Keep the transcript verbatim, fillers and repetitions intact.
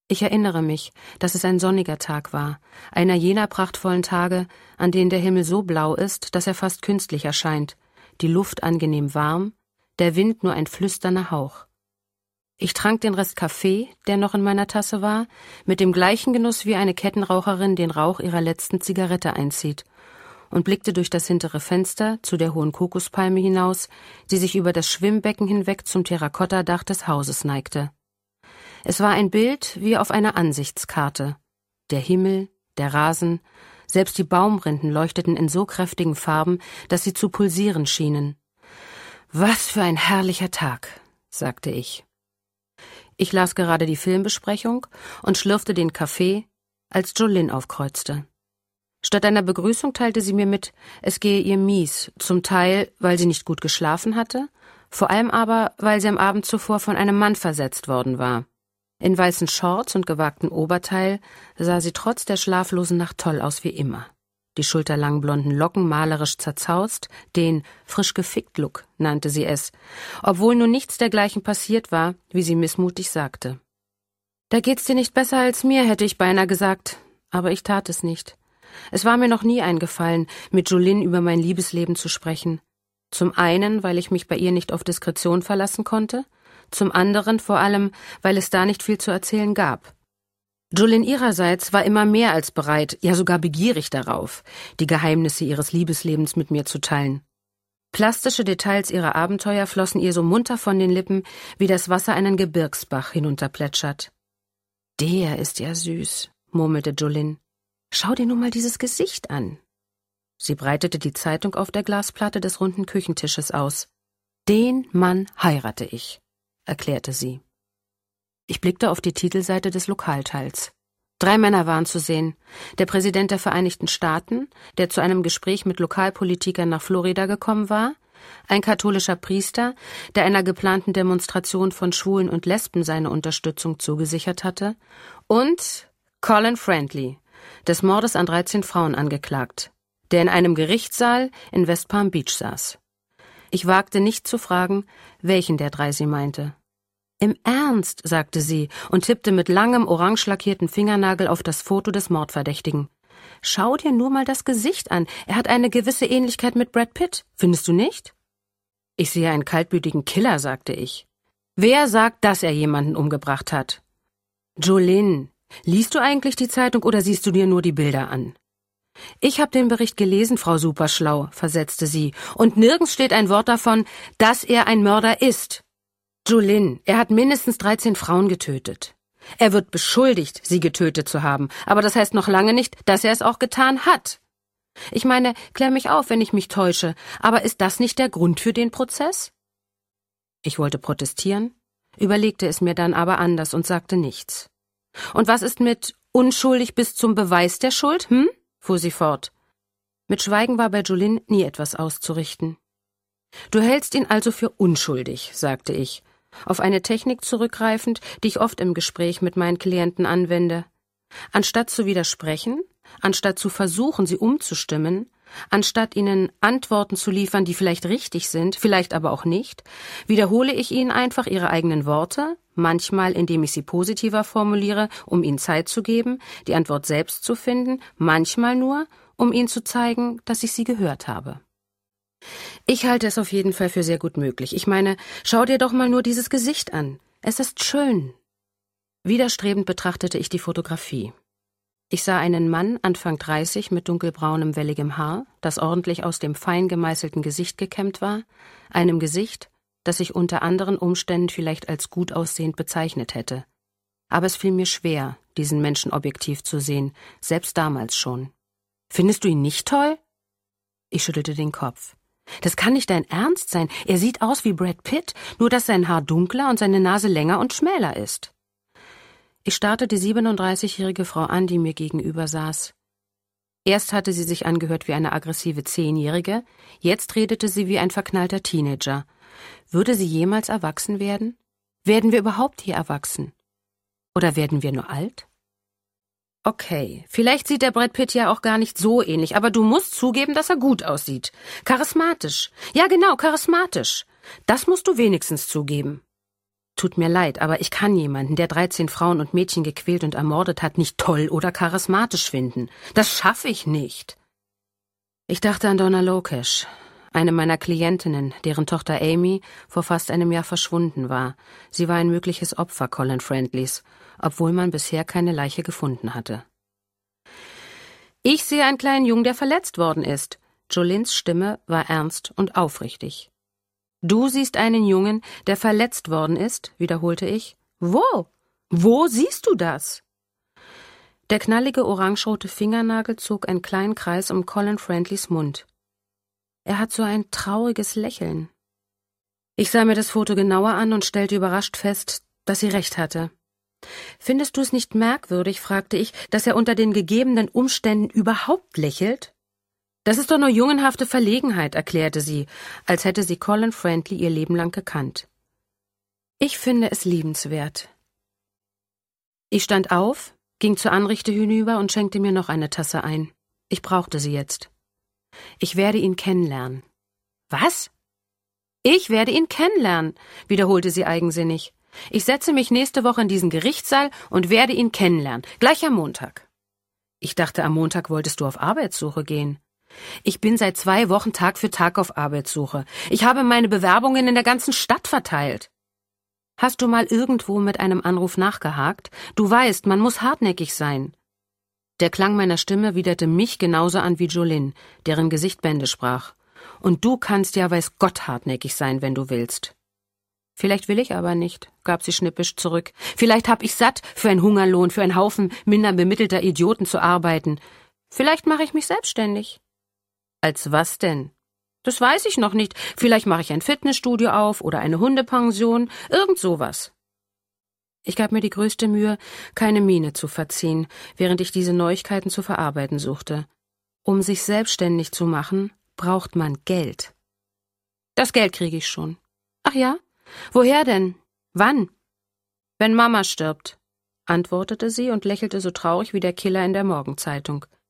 Ich erinnere mich, dass es ein sonniger Tag war, einer jener prachtvollen Tage, an denen der Himmel so blau ist, dass er fast künstlich erscheint, die Luft angenehm warm, der Wind nur ein flüsternder Hauch. Ich trank den Rest Kaffee, der noch in meiner Tasse war, mit dem gleichen Genuss wie eine Kettenraucherin den Rauch ihrer letzten Zigarette einzieht, und blickte durch das hintere Fenster zu der hohen Kokospalme hinaus, die sich über das Schwimmbecken hinweg zum Terrakottadach des Hauses neigte. Es war ein Bild wie auf einer Ansichtskarte. Der Himmel, der Rasen, selbst die Baumrinden leuchteten in so kräftigen Farben, dass sie zu pulsieren schienen. »Was für ein herrlicher Tag«, sagte ich. Ich las gerade die Filmbesprechung und schlürfte den Kaffee, als Jolene aufkreuzte. Statt einer Begrüßung teilte sie mir mit, es gehe ihr mies, zum Teil, weil sie nicht gut geschlafen hatte, vor allem aber, weil sie am Abend zuvor von einem Mann versetzt worden war. In weißen Shorts und gewagtem Oberteil sah sie trotz der schlaflosen Nacht toll aus wie immer. Die schulterlangen blonden Locken malerisch zerzaust, den »frisch-gefickt-Look« nannte sie es, obwohl nun nichts dergleichen passiert war, wie sie missmutig sagte. »Da geht's dir nicht besser als mir«, hätte ich beinahe gesagt, aber ich tat es nicht. Es war mir noch nie eingefallen, mit Jolene über mein Liebesleben zu sprechen. Zum einen, weil ich mich bei ihr nicht auf Diskretion verlassen konnte, zum anderen vor allem, weil es da nicht viel zu erzählen gab. Jolene ihrerseits war immer mehr als bereit, ja sogar begierig darauf, die Geheimnisse ihres Liebeslebens mit mir zu teilen. Plastische Details ihrer Abenteuer flossen ihr so munter von den Lippen, wie das Wasser einen Gebirgsbach hinunterplätschert. »Der ist ja süß«, murmelte Jolene. »Schau dir nun mal dieses Gesicht an.« Sie breitete die Zeitung auf der Glasplatte des runden Küchentisches aus. »Den Mann heirate ich«, erklärte sie. Ich blickte auf die Titelseite des Lokalteils. Drei Männer waren zu sehen. Der Präsident der Vereinigten Staaten, der zu einem Gespräch mit Lokalpolitikern nach Florida gekommen war, ein katholischer Priester, der einer geplanten Demonstration von Schwulen und Lesben seine Unterstützung zugesichert hatte, und Colin Friendly, des Mordes an dreizehn Frauen angeklagt, der in einem Gerichtssaal in West Palm Beach saß. Ich wagte nicht zu fragen, welchen der drei sie meinte. »Im Ernst«, sagte sie und tippte mit langem, orange lackierten Fingernagel auf das Foto des Mordverdächtigen. »Schau dir nur mal das Gesicht an. Er hat eine gewisse Ähnlichkeit mit Brad Pitt. Findest du nicht?« »Ich sehe einen kaltblütigen Killer«, sagte ich. »Wer sagt, dass er jemanden umgebracht hat?« »Jolene, liest du eigentlich die Zeitung oder siehst du dir nur die Bilder an?« »Ich habe den Bericht gelesen, Frau Superschlau«, versetzte sie, »und nirgends steht ein Wort davon, dass er ein Mörder ist. Jolene, er hat mindestens dreizehn Frauen getötet. Er wird beschuldigt, sie getötet zu haben, aber das heißt noch lange nicht, dass er es auch getan hat. Ich meine, klär mich auf, wenn ich mich täusche, aber ist das nicht der Grund für den Prozess?« Ich wollte protestieren, überlegte es mir dann aber anders und sagte nichts. »Und was ist mit unschuldig bis zum Beweis der Schuld, hm?« fuhr sie fort. Mit Schweigen war bei Jolene nie etwas auszurichten. »Du hältst ihn also für unschuldig«, sagte ich, auf eine Technik zurückgreifend, die ich oft im Gespräch mit meinen Klienten anwende. Anstatt zu widersprechen, anstatt zu versuchen, sie umzustimmen, anstatt ihnen Antworten zu liefern, die vielleicht richtig sind, vielleicht aber auch nicht, wiederhole ich ihnen einfach ihre eigenen Worte, manchmal indem ich sie positiver formuliere, um ihnen Zeit zu geben, die Antwort selbst zu finden, manchmal nur, um ihnen zu zeigen, dass ich sie gehört habe. Ich halte es auf jeden Fall für sehr gut möglich. Ich meine, schau dir doch mal nur dieses Gesicht an. Es ist schön. Widerstrebend betrachtete ich die Fotografie. Ich sah einen Mann, Anfang dreißig, mit dunkelbraunem, welligem Haar, das ordentlich aus dem fein gemeißelten Gesicht gekämmt war, einem Gesicht, das ich unter anderen Umständen vielleicht als gut aussehend bezeichnet hätte. Aber es fiel mir schwer, diesen Menschen objektiv zu sehen, selbst damals schon. »Findest du ihn nicht toll?« Ich schüttelte den Kopf. »Das kann nicht dein Ernst sein. Er sieht aus wie Brad Pitt, nur dass sein Haar dunkler und seine Nase länger und schmäler ist.« Ich starrte die siebenunddreißigjährige Frau an, die mir gegenüber saß. Erst hatte sie sich angehört wie eine aggressive Zehnjährige, jetzt redete sie wie ein verknallter Teenager. Würde sie jemals erwachsen werden? Werden wir überhaupt je erwachsen? Oder werden wir nur alt? Okay, vielleicht sieht der Brad Pitt ja auch gar nicht so ähnlich, aber du musst zugeben, dass er gut aussieht. Charismatisch. Ja genau, charismatisch. Das musst du wenigstens zugeben. Tut mir leid, aber ich kann jemanden, der dreizehn Frauen und Mädchen gequält und ermordet hat, nicht toll oder charismatisch finden. Das schaffe ich nicht. Ich dachte an Donna Lokesh, eine meiner Klientinnen, deren Tochter Amy vor fast einem Jahr verschwunden war. Sie war ein mögliches Opfer Colin Friendlys, obwohl man bisher keine Leiche gefunden hatte. Ich sehe einen kleinen Jungen, der verletzt worden ist. Jolines Stimme war ernst und aufrichtig. »Du siehst einen Jungen, der verletzt worden ist«, wiederholte ich. »Wo? Wo siehst du das?« Der knallige orangerote Fingernagel zog einen kleinen Kreis um Colin Friendlys Mund. Er hat so ein trauriges Lächeln. Ich sah mir das Foto genauer an und stellte überrascht fest, dass sie recht hatte. »Findest du es nicht merkwürdig«, fragte ich, »dass er unter den gegebenen Umständen überhaupt lächelt?« »Das ist doch nur jungenhafte Verlegenheit«, erklärte sie, als hätte sie Colin Friendly ihr Leben lang gekannt. »Ich finde es liebenswert.« Ich stand auf, ging zur Anrichte hinüber und schenkte mir noch eine Tasse ein. Ich brauchte sie jetzt. »Ich werde ihn kennenlernen.« »Was?« »Ich werde ihn kennenlernen«, wiederholte sie eigensinnig. »Ich setze mich nächste Woche in diesen Gerichtssaal und werde ihn kennenlernen, gleich am Montag.« Ich dachte, am Montag wolltest du auf Arbeitssuche gehen. »Ich bin seit zwei Wochen Tag für Tag auf Arbeitssuche. Ich habe meine Bewerbungen in der ganzen Stadt verteilt.« »Hast du mal irgendwo mit einem Anruf nachgehakt? Du weißt, man muss hartnäckig sein.« Der Klang meiner Stimme widerte mich genauso an wie Joline, deren Gesicht Bände sprach. »Und du kannst ja weiß Gott hartnäckig sein, wenn du willst.« »Vielleicht will ich aber nicht«, gab sie schnippisch zurück. »Vielleicht hab ich satt, für einen Hungerlohn, für einen Haufen minder bemittelter Idioten zu arbeiten. Vielleicht mache ich mich selbstständig.« »Als was denn?« »Das weiß ich noch nicht. Vielleicht mache ich ein Fitnessstudio auf oder eine Hundepension, irgend sowas.« Ich gab mir die größte Mühe, keine Miene zu verziehen, während ich diese Neuigkeiten zu verarbeiten suchte. Um sich selbstständig zu machen, braucht man Geld. »Das Geld kriege ich schon.« »Ach ja? Woher denn? Wann?« »Wenn Mama stirbt«, antwortete sie und lächelte so traurig wie der Killer in der Morgenzeitung.